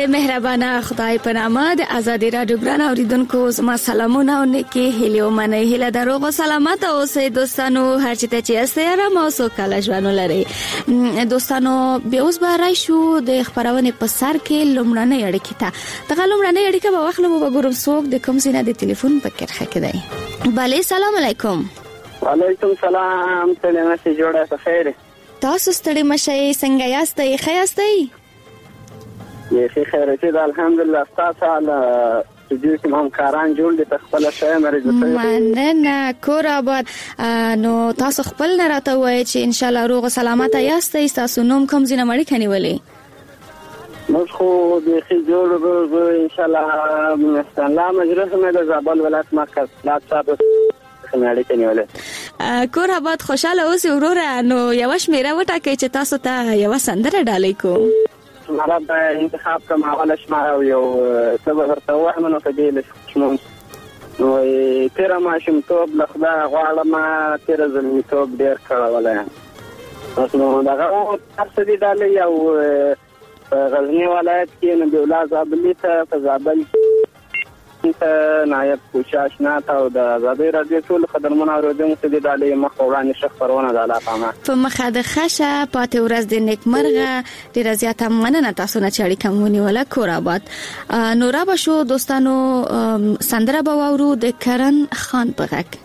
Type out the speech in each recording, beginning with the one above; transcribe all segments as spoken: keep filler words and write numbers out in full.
مهربانه خدای په نامه د ازادي رادیو ګران اوریدونکو زما سلامونه او نیکی هیله او مننه هیله د روغ او سلامت اوسئ دوستانو، هر چیرته چې یاست آرام او سوکاله ژوند ولرئ. دوستانو بیا اوس به راشو د خبرونه په سر کې لومړنۍ اړیکې ته. دغه لومړنۍ اړیکه به واخلو به ګورم څوک د کوم ځای د ټلیفون په کرخه کې دی. بله سلام علیکم. وعلیکم سلام. سلامه سي جوړه په خیر. تاسو ستړي مشئ، څنګه یاست؟ ښه یاستئ؟ یې ښه خیرته ده الحمدلله. تاسو له دې کوم همکاران جوړ دي په خپل شای مرزه مننه کور آباد. نو تاسو خپل نه راته وایي چې ان شاء الله روغ او سلامت یاستئ. تاسو نوم کوم ځای نه مړی کني ولې؟ موږ خو د خې جوړ ان شاء الله مستنلا مجرس مې د زابل ولایت مرکز لا صاحب خناړي کني ولې کور آباد خوشاله اوسئ وروره. نو یو شمیره وټاکئ چې تاسو ته یو سندره ډالۍ کوم. مراد د انتخاب کوم حواله شماره او یو سبب ورته وایم نو کدی لشمون نو تیر ما شم توب لخدا غواړم تیر زمي توب ډیر کړه ولا اوس نو دا غو تاسو دې ډالۍ او غزنی ولایت کې نو د ولایت زابل ته په زابل ته نایب کوشاشنا ته او د ازادي رادیو ټول خدمتونه اوریدونکو ته د ډالۍ مخ وړاندې شخبرونه د علاقه په مخه د خشه پاتې ورځ د نیکمرغه ډیره زیاته مننه تاسو نه چاړي کومونی ولا کور آباد. نورا بشو دوستانو سندره باورو د کرن خان بغک.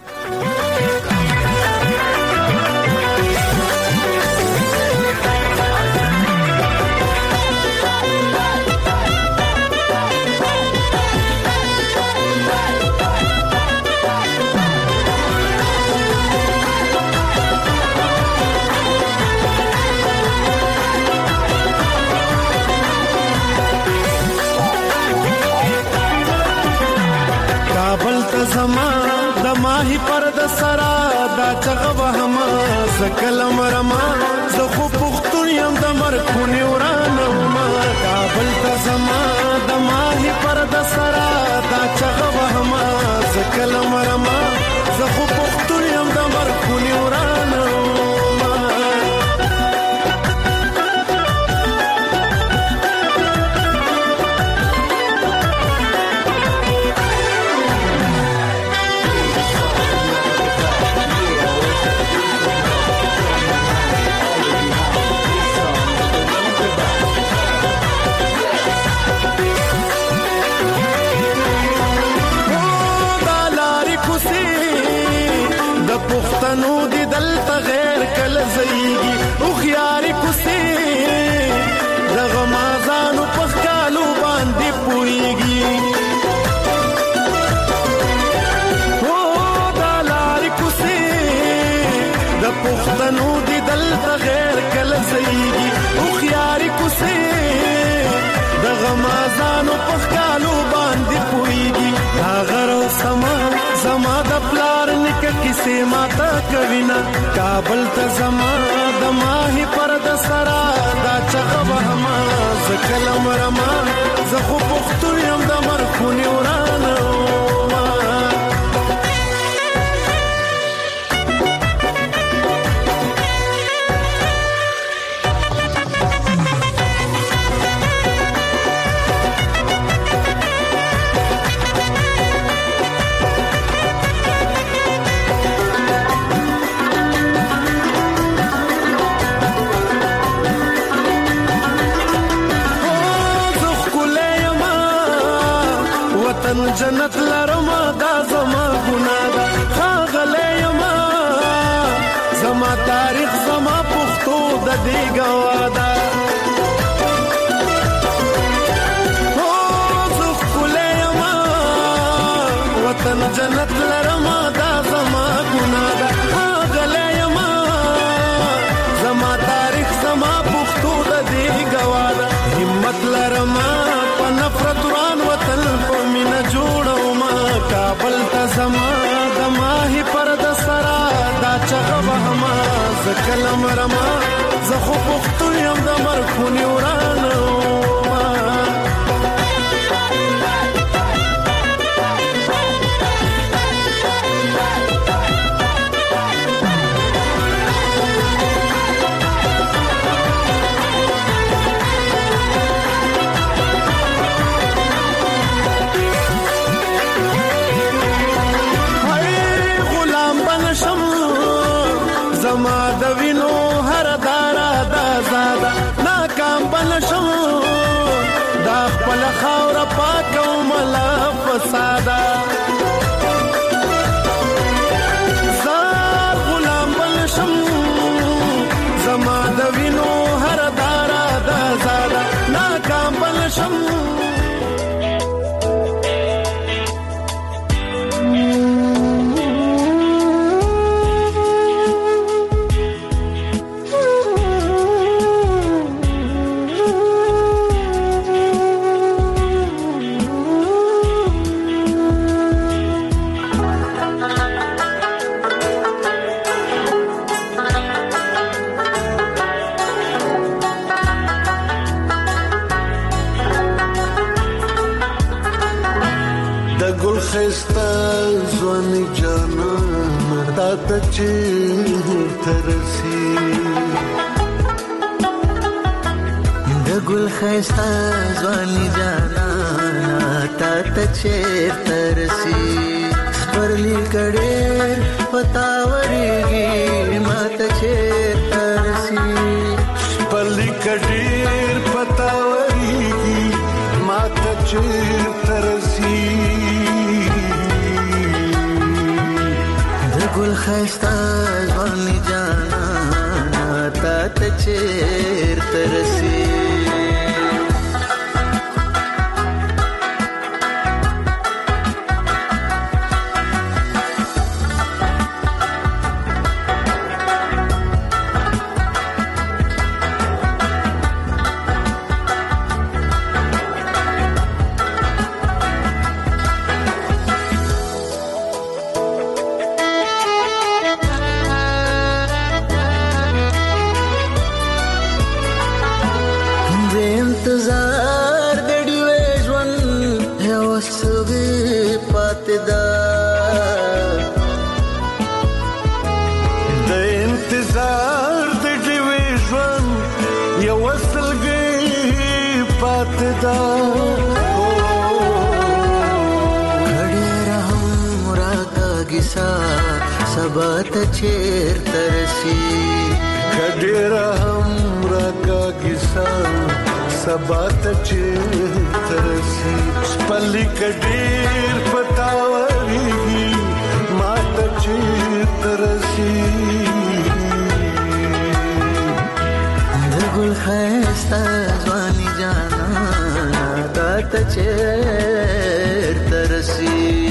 زما د ماهی پر د سرا دا چغه وهما سکلم رما زه خو پختون یم د مرکونی ورانم کابل ته زما د ماهی پر د سرا دا چغه وهما سکلم رما زه خو پختون یم د مرکونی ورانم پښتنو دي دلته غیر کله زيږي او خياري کوسي دغه مازانو په کالو باندې پويږي او دلاري کوسي د پښتنو دي دلته غیر کله زيږي او خياري کوسي دغه مازانو په کالو باندې پويږي هغه سما زما د پلار نک کیسه ماته کوینا کابل ته زما د ماهی پر د سرا دا چغه وهما زکلم رما زه خو پختون یم د مرخونی ورانه جنت لرما دا زما ګناه دا خاغله یما زما تاریخ زما پښتو د دې گوادا او زه کله یما وطن جنت لرما دا زما ګناه دا خاغله یما زما تاریخ زما پښتو د دې گوادا همت لرما په نفرت وران وطن مینا جوړو ما کابل ته زما د ماهی پر د سرا دا چغه وهما زکلم رما زه خو پختون یم د مرخونی ورانه خپل خاور پاک او ملا فسادا زار غلام بلشم زما د وینو هر دارا د زادا ناکام بلشم خستا زوانی جانا تا تچیر ترسی د ګل خستا زوانی جانا تا تچیر ترسی پرلی کډیر پتاوريږي ما تچیر ترسی پرلی کډیر پتاوريږي ما تچیر ترسی ګل خستا ځواني جانا تا ته چیرته رسي انتظار د ډیوې ژوند یو سوي پاتې ده د انتظار د ډیوې ژوند یو سلګي پاتې ده کډیر هم راکاږي سا سبا ته چیرته رسي کډیر هم راکاږي سا سبا ته چیرته رسي خپلې کډیر پتاوريږي ما ته چیرته رسي د ګل ښایسته ځواني جانا تا ته چیرته رسي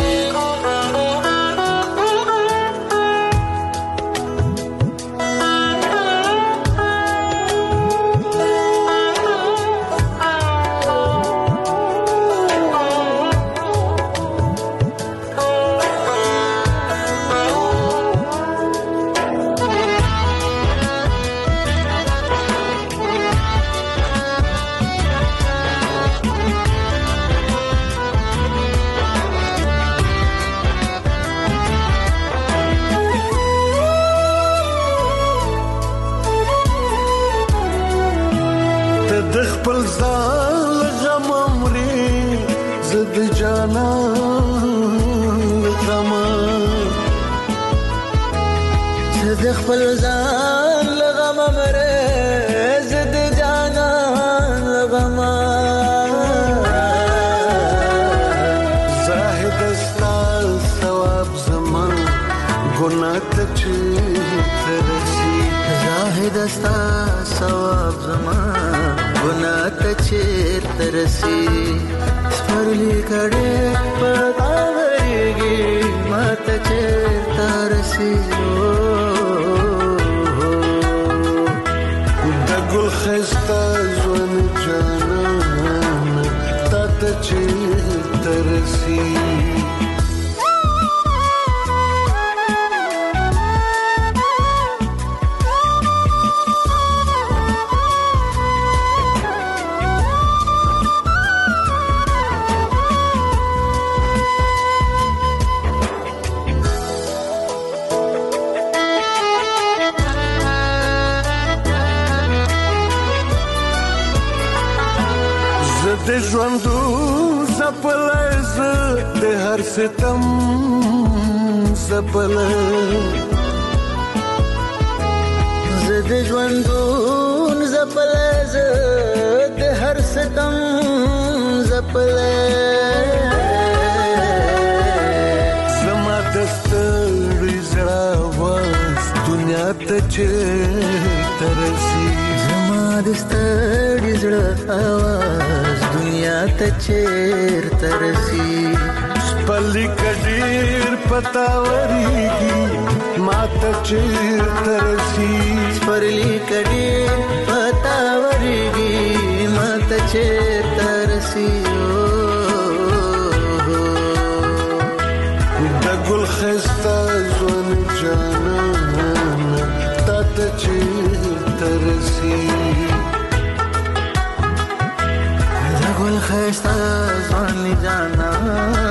د خپل ځان غم مري زد جانا غم زد خپل ځان غم مري زد جانا غم زاهد استا ثواب زمان ګناه ته چیرته رسي زاهد استا ثواب زمان ګناه ته چیرته رسي سپرلی کډې پتاوريږي ما ته چیرته رسي د ګل خستا ځواني جانا تا ته چیرته رسي د ژوندو زپلای زه د هر ستم زپلای زه د ژوندو زپلای زه د هر ستم خپله زما دستړ زړه واز دنیا ته چیرته رسي زما دستړ زړه आवाज دنیا ته چیرته رسي پلی کډیر پتاوريږي ماته چیرته رسي پلی کډیر پتاوريږي ماته چیرته رسي د ګل خستا ځوان جانان تاته چیرته رسي د ګل خستا ځوان جانان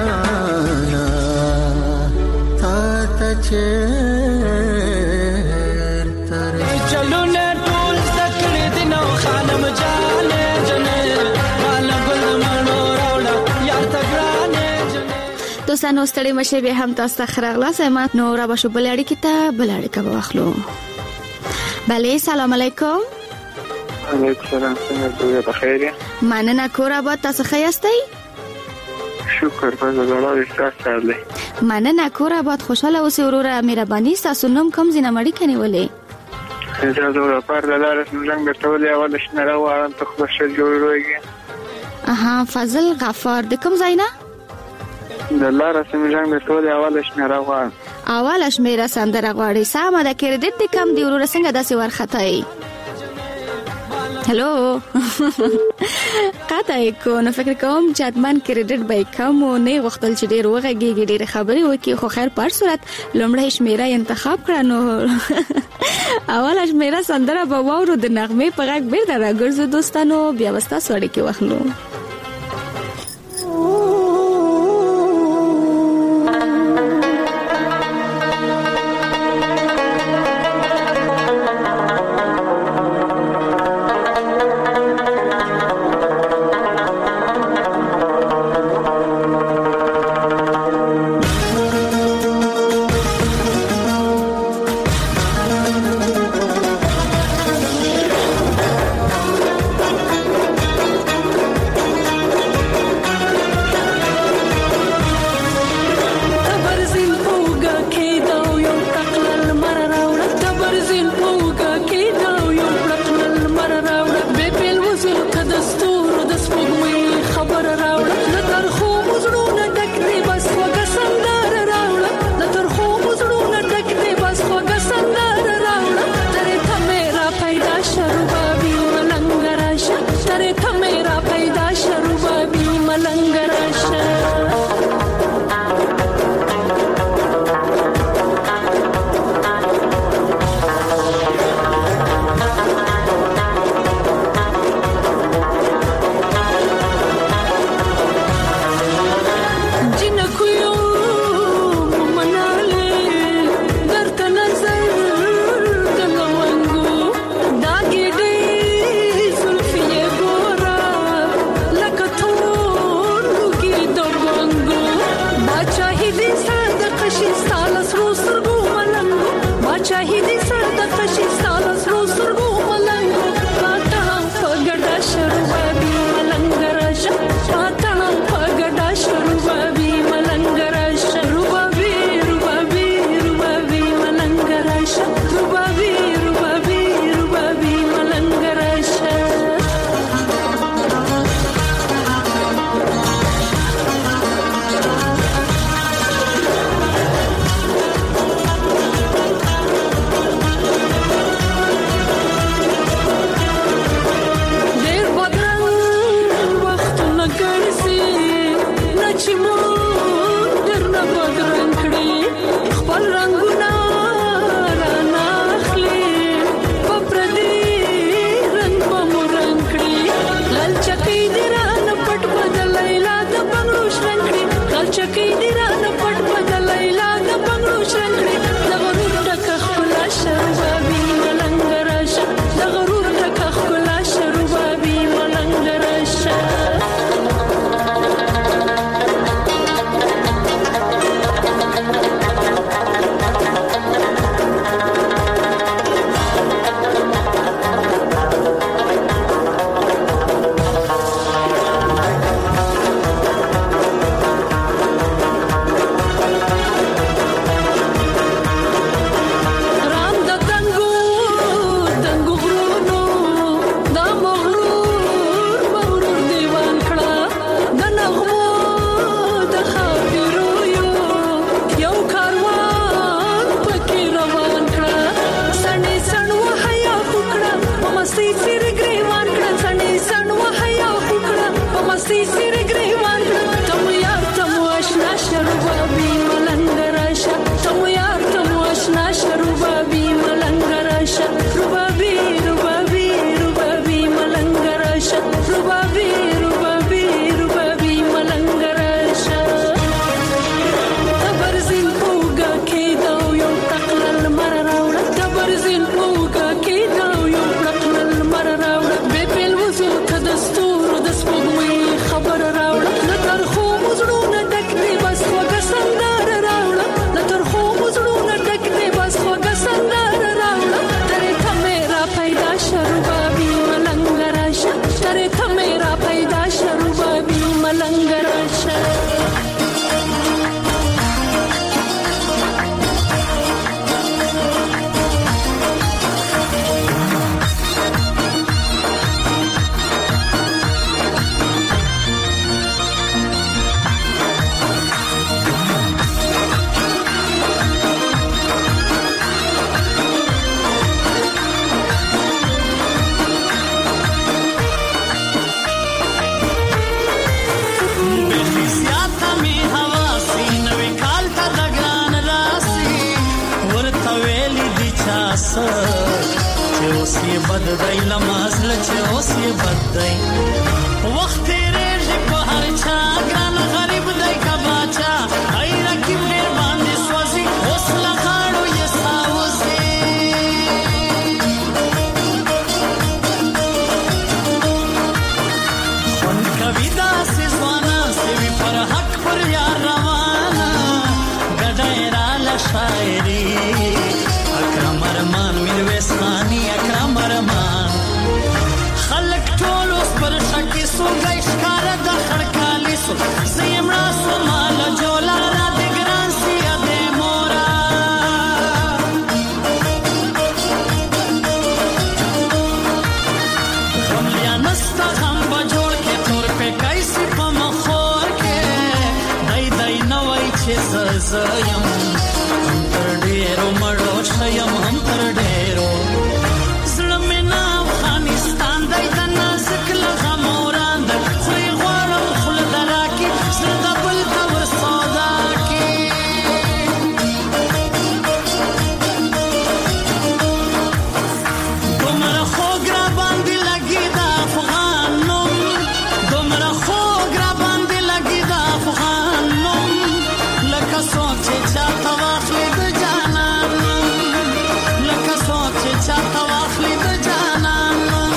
چلو نه ټول ذکر دینو خانم جانې جنې مال ګل منو راوړه یار تګرانې جنې دوستانو ستړي مشه به هم تاسو ته خرغلا سمات نو را بشو بلړی کی ته بلړی کا واخلو بله سلام علیکم علیکم سلام څنګه په خیر مننه کور آباد تاسو ښه یاستئ شکر په زړه ستاسو مننه کور آباد خوشاله اوسئ وروره مهرباني تاسو نوم کوم زینه مړی کني ولې زه زه پر دلاره څنګه ټولې اول شنه راوړم ته خو ښه جوړوږي اها فضل غفار د کوم ځای نه دلاره څنګه ټولې اول شنه راوړم اول شمیره سندره غواړي سامه د کریډټ د کم دی وروره څنګه داسې ورخته هلو قطعی کو نو فکر کوم چې اتمن کریډټ به کم او نه وختل چې ډیر وغږیږي ډیر خبري وکي خو خیر پر صورت لمړی شمیره انتخاب کړه نو اول شمیره سندره به وورو د نغمه په غږ بیرته راګرځو دوستانو بیا وستا سوړی کې واخلو سی سیر گریوان تم یار تم آشنا شروبابی ملنگراشا تم یار تم آشنا شروبابی ملنگراشا روبابی روبابی روبابی ملنگراشا روبابی روبابی روبابی ملنگراشا تبرزین پوگا کی دو یو تقلل مر راوړه تبرزین پوگا کی دو یو تقلل مر راوړه به پیل وزو تدستور د سپوږمۍ خبر راوړه لتر خو مزړونه ډک دی بس وګ سندر راوړه لتر خو مزړونه ډک دی بس وګ سندر راوړه ترې ته میرا پیدا شروبابي ملنګراشه ترې ته میرا پیدا شروبابي ملنګراشه چې اوس یې بد دی لمازله چې اوس یې بد دی وخت تېرېږي په هر چا ګران غریب دی که باچا ای رقیب ډېر باندې سوځي اوس له غاړو یې ساوځي خوند کوي داسې ځوانان سوي پر حق پر یار روانه ګډه یې راله شاعري اکرم ارمان میرویس خانی اکرم ارمان خلق ټول اوس پر شکی سو گئی ښکاره د خړکالي سو زیم راسو مال جولا را د ګران سیا د مورا غم لیا نستا غم بجوړ کې تور په کیسې په مخور کې دای دای نوای چې زایم ډېرو مړو شیم هم تر ډېرو زړه مې نه افغانستان دی د نازک لغه موران ده خورې غواړم خوله د راکې زړه د بل ته ور سودا کې دومره خوږ را باندې لګي د افغان نوم دومره خوږ را باندې لګي د افغان نوم لکه څوک چې چاته واخلي د چاته واخلي د جانان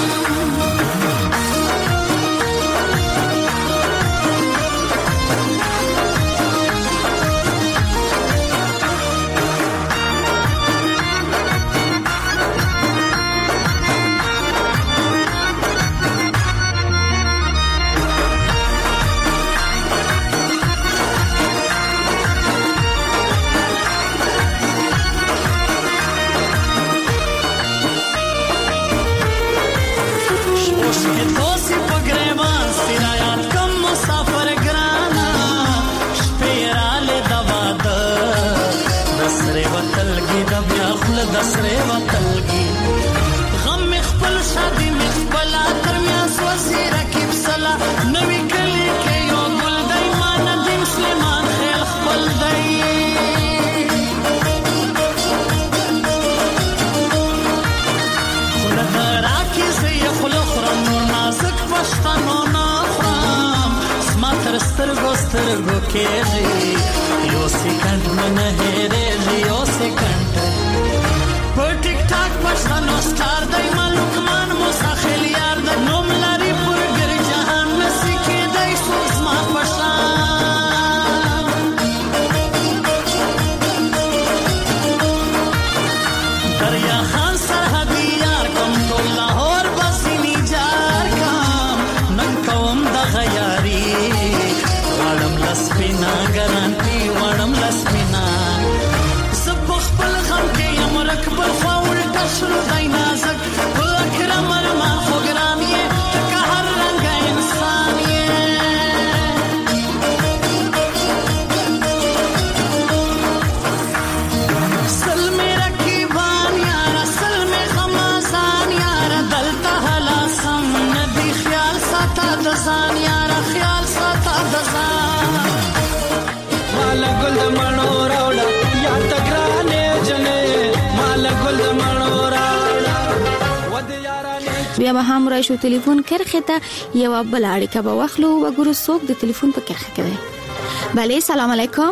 دوسی په ګریوان سرایات کم مسافر ګرانا شپېراله د واده د سرې وتلګي د بیا خوله د سرې وتلګي غم مې خپل شادي مې خپله تر میاس وسي رکیب سلا نوي کلي کې یو ګل دی ما ندیم سلیمان خیل خپل دی خوله د راکې زه یې خوله خورم نور نازک پښتنو نه خورم زما تر سترګو سترګو کېږي یو سیکنډ مې نه هېرېږي یو سیکنډ په ټیک ټاک پښتنو سټار دی ما لقمان موسی خیل یار دی نوم لري پر ګر جهان نسي کېدی څوک زما په شان دریا خان سرحدي یار کوم ټول لاهور بسینی جار کام نن کوم دغه یاري غواړم لسپینا ګرانټي غواړم لسپینا زه په خپل غم کې یم رکبل خوا ولټه شروع دی نازک په اکرم ارمان خو ګران یې که هر رنګه انسان یې سل مې رقیبان یاره سل مې غمازان یاره دلته هلا سم ندي خیال ساته د ځان یاره خیال بیا به هم رای شو تلیفون کرخه ته یو بل اړیکه به واخلو و ګورو څوک د تلیفون په کرخه کې. بله سلام علیکم.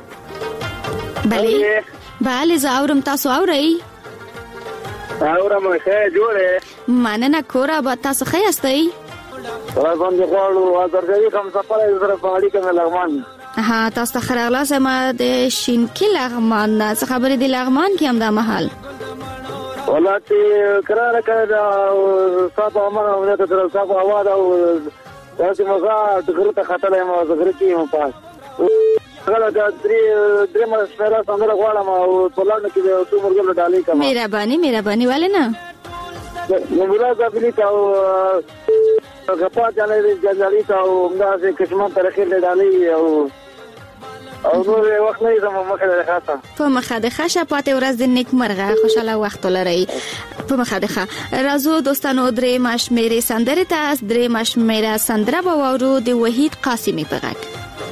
بله بله زه اورم، تاسو اورئ؟ اورم ښه جوړه مننه. کور آباد، تاسو ښه یاستئ؟ راځم د غواړو ازرګي کوم سفر زره په اړیکه کې لغمان. ها تاسو ته خراغلاس ما د شینکی لغمان نه څه خبرې دی لغمان کې هم دا محل ولاتي قرار کړه صاحب امر او ته تر صاحب اواز او تاسو مزه دغه ته خطر ما زغری کې مو پاس غلا د درې درې مشوره څنګه غواړم او پلان کې د څو مرګ ډالۍ کوم. مهرباني مهرباني والے نه نو مراد خپل تاو غپا جنې جنالي تاو موږ قسمه ترخه ډالۍ او او نور وخت نه زمو مخه ده خاصه په مخه ده خاصه پاتې ورځ د نیک مرغه خوشاله وخت لري په مخه ده. راځو دوستانو درې مشمیره سندره ته درې مشمیره سندره به وورو د وحید قاسمی په غږ.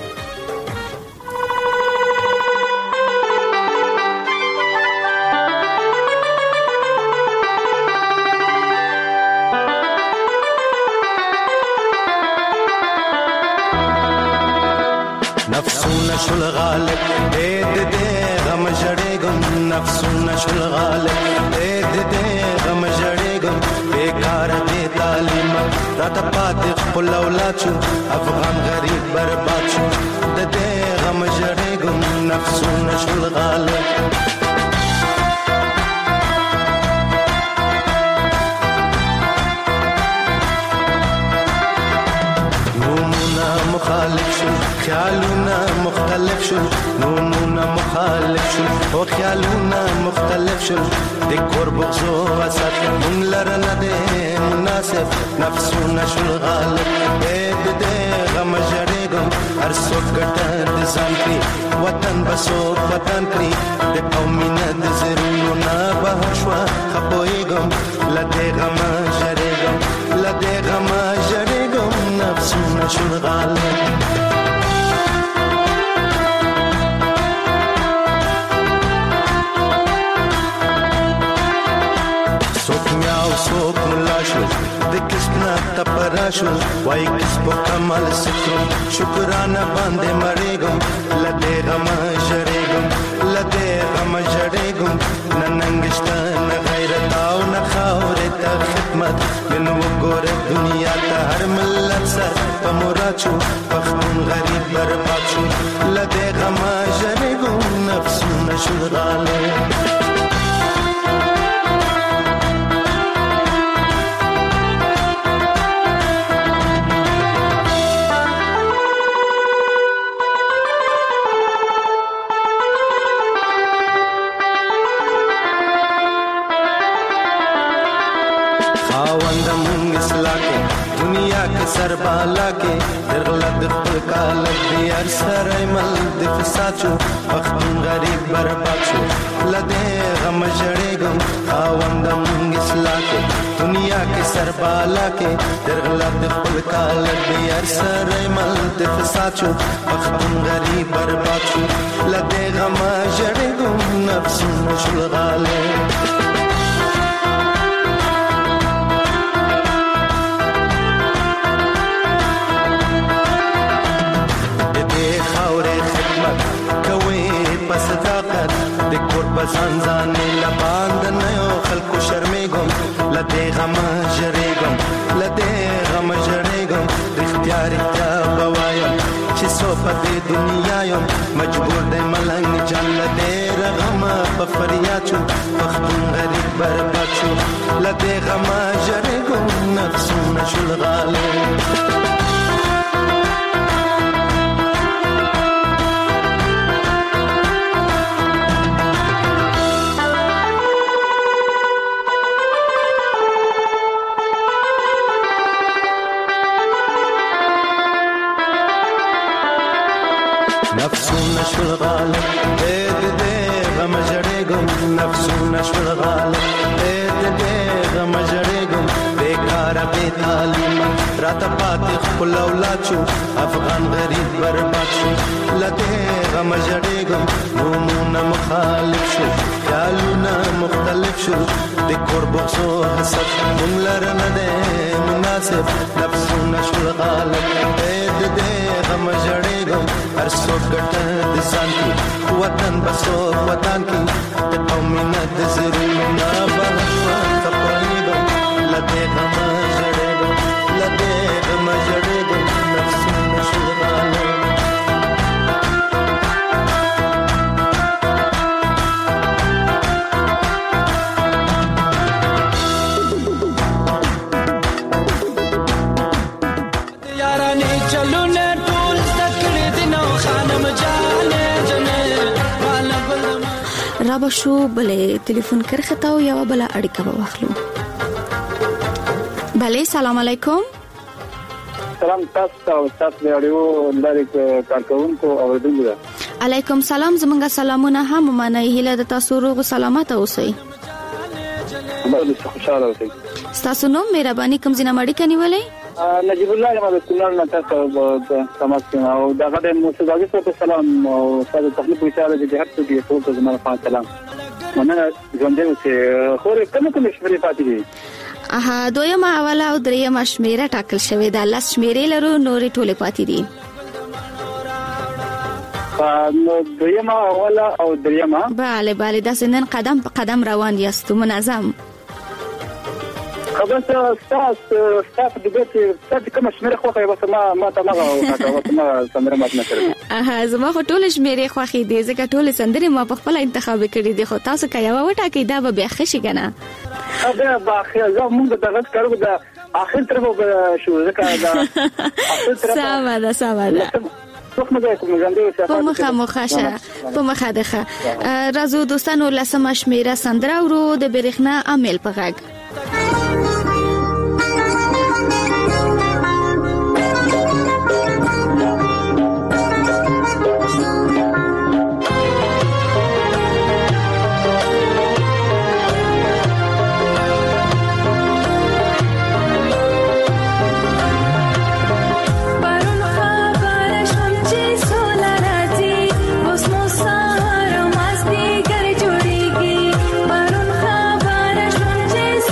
نفسونه شل غالب دې دې غم جړېګم نفسونه شل غالب دې دې غم جړېګم بیکار دې تعلیم راته پاتې خپل اولاد شو افغان غریب برباد شو دې غم جړېګم نفسونه شل غالب. مخالف شو خیالونه مختلف شو نومونه مخالف شو او خیالونه مختلف شو د قرب زو وسط من لرنه ده مناسب نفسونه شو غالب دې دې غم جړېګم هر څوک ګټه د ځان کې وطن بسو وطن کې د قومینه د زرونه بهر شو خپويګم لته غم جړېګم لته غم جړېګم نفسونه شو غالب. سوک میاو سوک ملا شو د کسنا تپرا شو وای کس په کمال سکرو شکرانه باندې مړېګم لته غم جړېګم لته غم جړېګم نننګشت نه غیرت او نه خاورې ته خدمت من وګور دنیا ته هر ملت سر په مراد شو پښتون غریب برباد شو لته غم جړېګم نفسونه شو غالب. سر بالا کې درغلد خپل کال دی هر سره مل د فساد شو پښتون غریب برباد شو لده غم جړېګم خاوندم اصلاح کې دنیا کې سر بالا کې درغلد خپل کال دی هر سره مل د فساد شو پښتون غریب برباد شو لده غم جړېګم نفسونه شو غالب. د قرب ځان ځان لباند نه یو خلکو شرمېګم لته غم جړېګم لته غم جړېګم د اختیار اختیار بوایم چې سو په دنیا یم مجبور د ملنګ جان لته رغم په فریاد شو پښتون غریب برباد شو لته غم جړېګم نفسونه شو غالب. نفسونه شو غالب دې دې غم جړېګم نفسونه شو غالب دې دې غم جړېګم بیکار بے تعلیم راته پاتې خپل اولاد شو افغان غریب برباد شو لته غم جړېګم نومونه مخالف شو خیالونه مختلف شو د د قربخو حسد مملر نه ده مناسب نفسونه شول غالب د دې غم جړې ګم هر څو ګټ د ځان کی وطن بسو وطن کی د قومینه د زرونه بهوا خپلې ګم لته غم جړې ګم لته غم جړې ګم نفسونه شول غالب رابه شو بلې ټلیفون کرخته او یو بل اړیکه به واخلو. بلې سلام علیکم. سلام تاسو ته تاسو د اړیو لارې کارکونکو اوریدونکو. علیکم سلام زمونږ سلامونه هم منای هله د تاسو روغ سلامت اوسئ. باندې خوشاله اوسئ. تاسو نو مهرباني کوم ځنه مړی کنيولې؟ نجیب الله ما د کونړ نه تاسو سمات کړم او دغه د موسیقي په سلام او تاسو تخلیق وشاله د هر څه دی ټول زما په سلام. مننه ژوندې اوسئ. خو کوم کوم شمېرې پاتې دي؟ اها دویمه اوله او دریمه شمیره ټاکل شوې ده. لاس شمیرې لرو نورې ټوله پاتې دي. نو دویمه اوله او دریمه bale bale دا سنن قدم په قدم روان یاست منظم. خبر تاسو تاسو د دې څه کوم شمیره خو به ما ما ته ما او ما سندره مات نه کړم. اها زما خو ټول شمیره خوخي دي ځکه ټول سندره ما په خپل انتخاب کړی دي خو تاسو کایو وټاکې دا به خشي کنه. دا به اخر زه مونږ د دغه کارو د اخر طرف شو ځکه دا اخر طرف ساده ده ساده په مخه مخشه په مخه دغه رازو دوستانو لسمه شمیره سندره ورو د برېښنا عامل په غږ. Just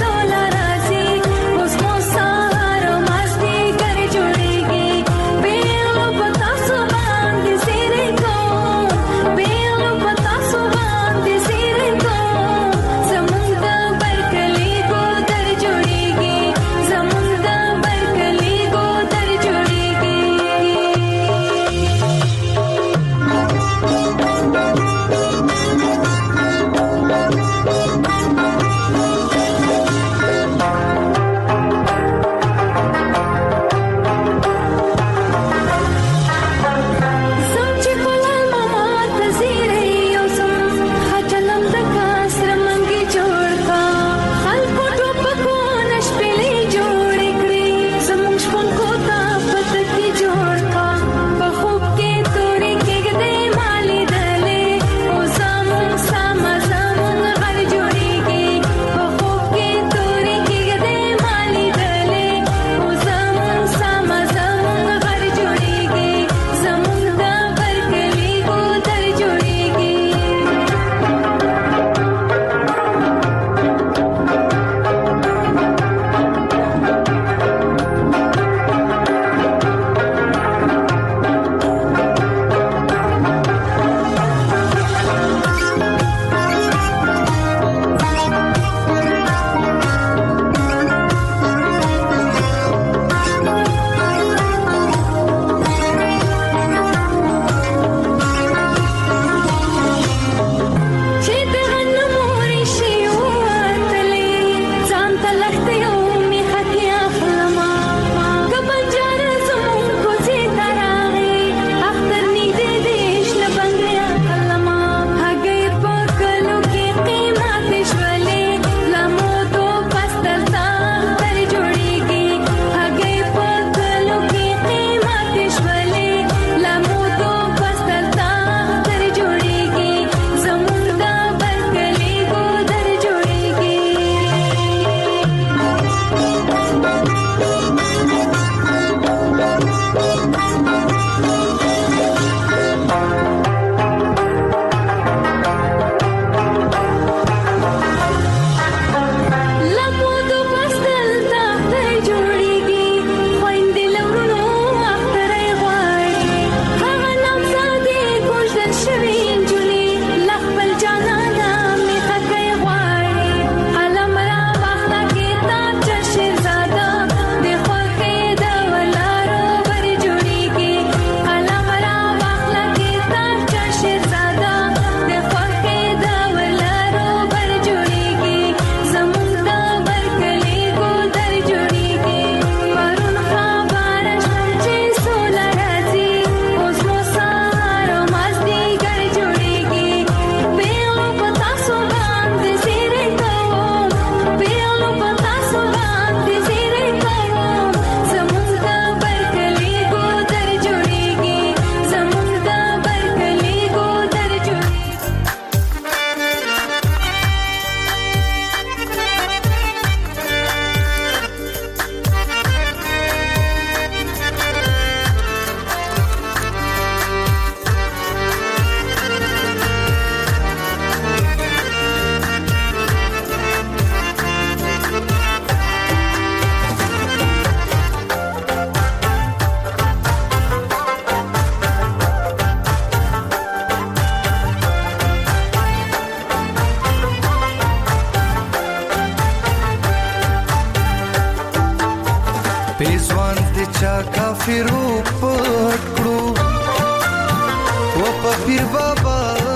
پیرو پټ کړو و په پیر بابا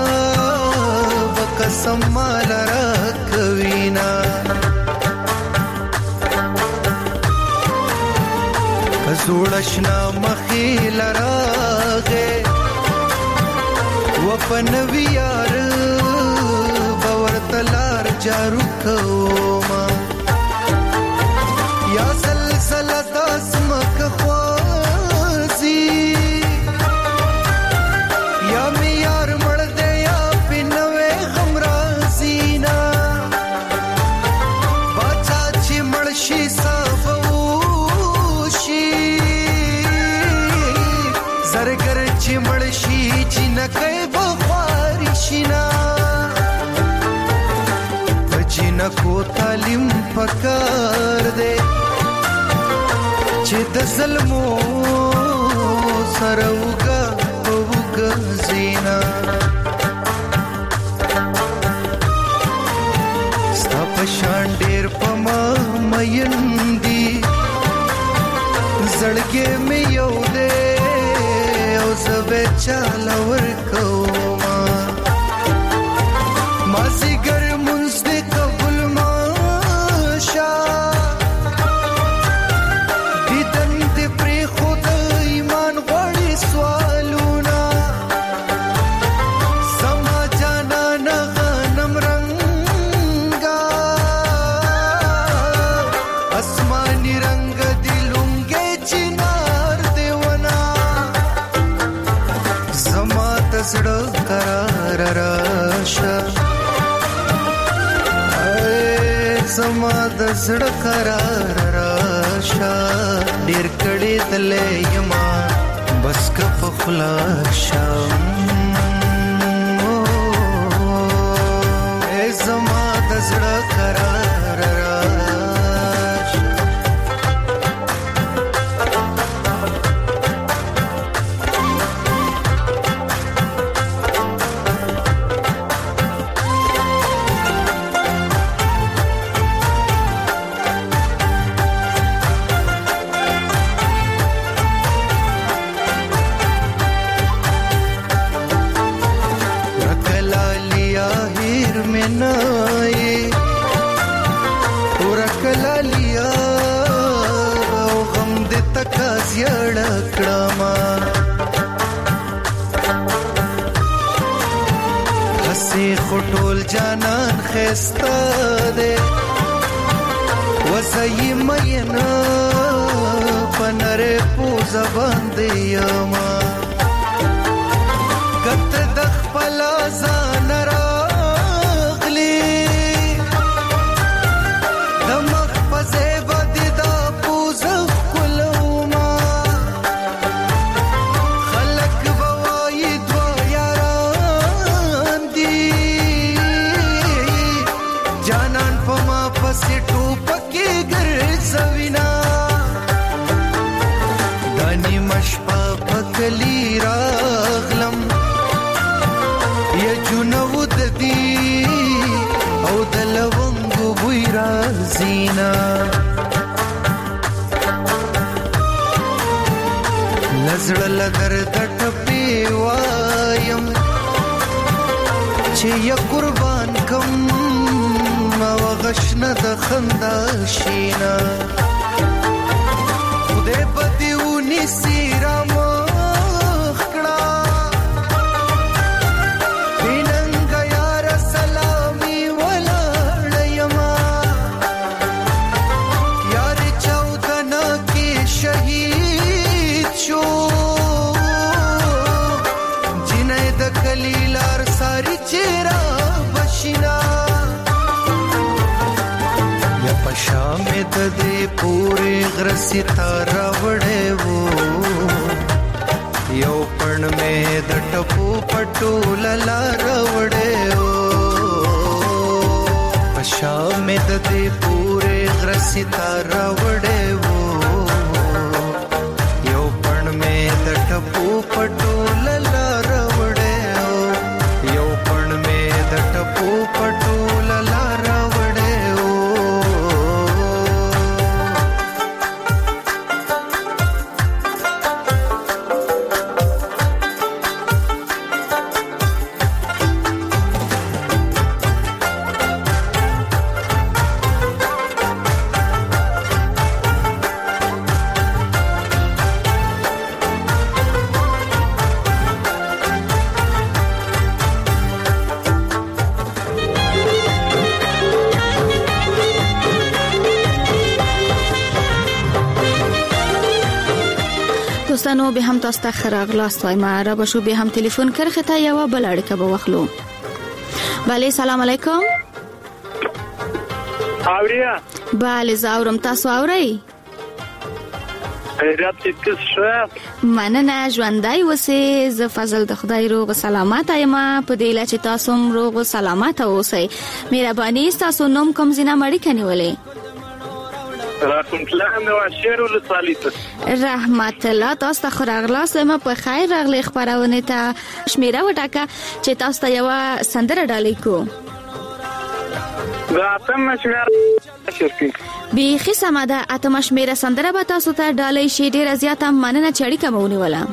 وقسم مال را کوینا زوړشنا مخیل راغه و په نویار باور تلار جارو کوما یا سلسله داسمک خوازی یا میار مرد یا پینوے غمرازینا باچا چی مرشی صافوشی زرگر چی مرشی چی نکی بخوارشینا جنکو تعلیم پکار دے چه د ظلمو سره وګا وګا زینا ستا پشان ډیر پما مېندی زړګې مې یو دې او زبې چاله ورکوما مازی ګر زما د زړه قرار راشه ډېر کړي دلې یما بس که په خلاصه ای زما د زړه قرار راشه خټول جانان خستا دے وسای مینا پنره پوزا باندې یما کت د خپل ځان راغلی د مخ په زیبا دي د پوزا کولوما خلق بوای دوا یاران دی جانان پما پسې ټوپکې ګرځوینا دانی مشپا پکلی راغلم یا جنو ددی او دلونگو بوی رازینا لزړل درد ټپی وایم چې یا قربان کم او غشنه د خندا شینا خدای په دیونی سیرا مخکړه بیننګ یار سلامي ولاړیما یار چودنا کې شهید شو جنې د کلیلار ساری چیرې بشینا شام د دې پورې غرسي تارا وړې وو یو پړ مې د ټپو پټو لار وړې وو شام د دې پورې غرسي تارا وړې وو یو پړ مې د ټپو پټو لار وړې وو یو پړ مې د ټپو پټو لار دوستانو به هم تاسو ته خراغلاست وایم را بشو به هم تلیفون کرخه ته یو بل اړیکه به واخلو. بله سلام علیکم. اوریا بله زاورم تاسو اورئ؟ خیرات دې ښه. مننه ژوندی اوسئ. زه فضل د خدای روغ سلامت یم په دې لا چې تاسو هم روغ سلامت اوسئ. مهرباني تاسو نوم کوم زینه مړی کنيولې؟ رحمت الله نو شهر ولسوالی ته. رحمت الله تاسو ته خراغلاس ما په خیر راغلی خبرونه ته شمیره وټاکه چې تاسو ته یو سندره ډالې کو. دا تم شمیره شرکی بیخي سمه ده. اتم شمیره سندره به تاسو ته ډالې شي. ډیره زیاته مننه چې اړیکه مو ونیوله.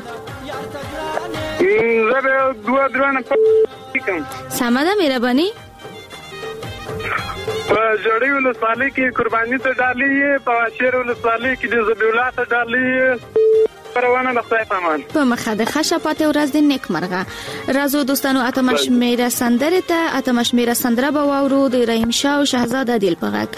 زه به دوه درونه کوم. سمه ده مهرباني. په جوړی ولسوالی کې قرباني ته ډالې په شهر ولسوالی کې د زبیولا ته ډالې پروانه د خدای پامان په مخه د خشه پاتې ورځ د نیک مرغه. رازو دوستانو اتم شمیره سندره ته اتم شمیره سندره به واورو د رحیم شاه او شهزاده دل په غږ.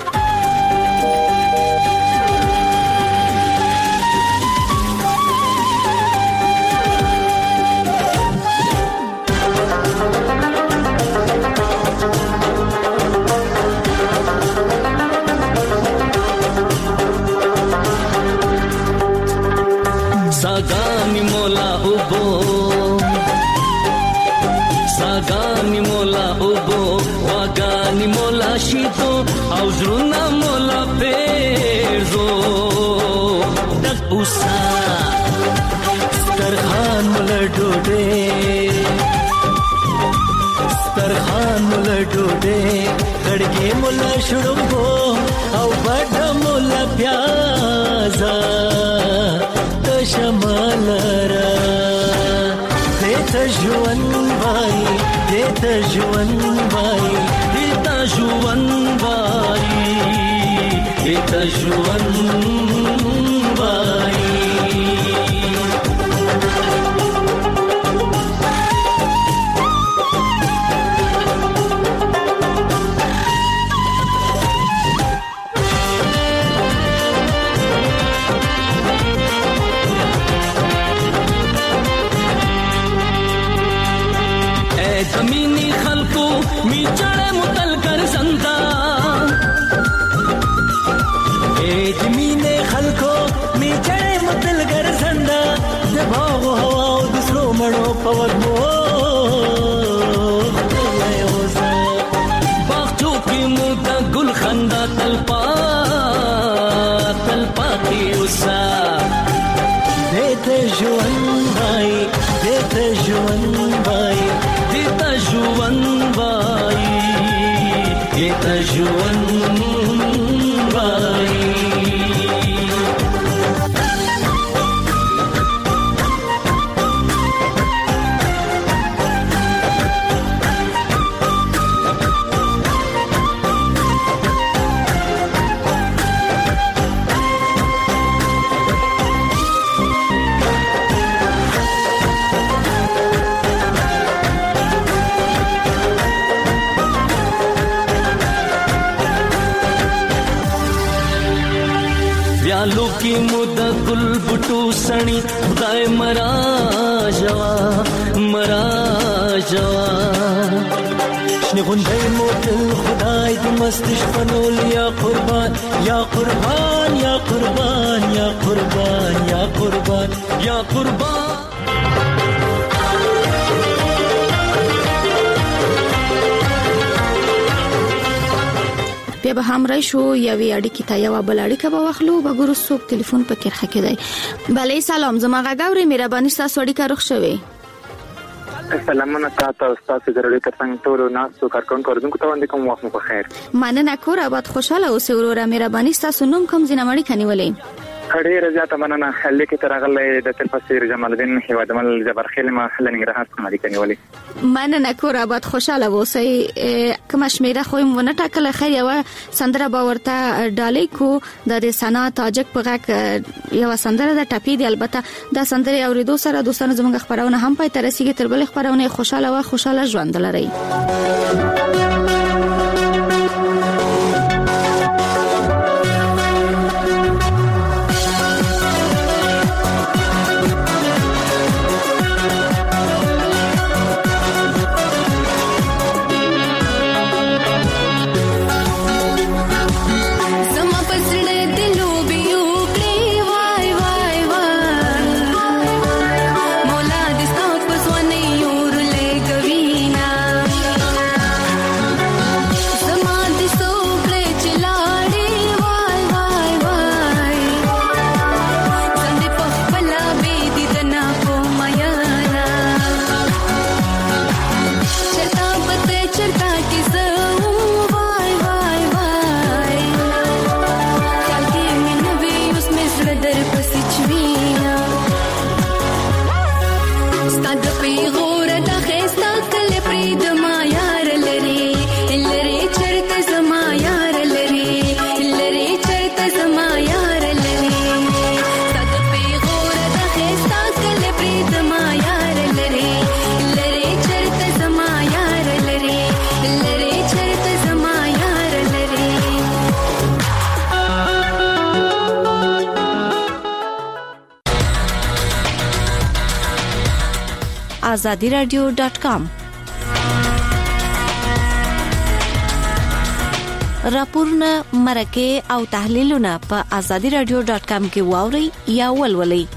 सागानी मोला उबो सागानी मोला उबो वागानी मोला शीतो او زړونه مولا پیرزو دپوسا سترخان مولا ډوډې سترخان مولا ډوډې خړګې مولا شړوبو او بډ مولا پیازا شمالرا دیتا جوان بای دیتا جوان بای دیتا جوان بای دیتا جوان بای زمینی خلقو می چڑے متل کر زندہ اے زمینی خلقو می چڑے متل کر زندہ دباغ و ہوا و دسرو مڑو پوگمو باغچو کی موتا گل خندہ تلپا تلپا کی اسا دیتے جوان بھائی دیتے جوان بھائی دیتا جوان بھائی دیتا جوان بھائی व्यालो की मुदा गुल बुटू सणी खुदाए मरा जवा मरा जवा شنی غندای موتل خدای دی مستش فنول یا قربان یا قربان یا قربان یا قربان یا قربان یا قربان بیا به هم راشو یوې اړیکې ته یو بل اړیکه به واخلو به ګورو څوک ټلیفون په کرخه کې دی. بله سلام زما غاګوري مهرباني ستاسو اړیکه روغ شوې. سلامونه تاسو تاسو ضروري ترڅنګ ټول ناسو کارکونکو کوردونکو ته باندې کوم وخت مو په خیر. مننه کور آباد خوشاله اوسئ وروره. مهرباني ستاسو نوم کوم زینه مړی کنيولې؟ ډېر زیاته مننه. لیکي تر هغه د تلفسیر جمال الدین هیوادمل جبرخیل ما لنګرهار څخه مړی کنيولې. مننه کور آباد خوشاله اوسئ. کوم شمیره خو مونږ ټاکل خیر یو سندره باورته ډالې کو د سنا تاجک په غاک یو سندره د ټپی دی. البته دا سندره اوریدو سره دوستانو زموږ خبرونه هم پای ته رسیدي. تر بل خبرونه خوشاله او خوشاله ژوند لري. azadi radio dot com. راپورونه مرکه او تحلیلونه په azadi radio dot com کې واوري یا ولولئ.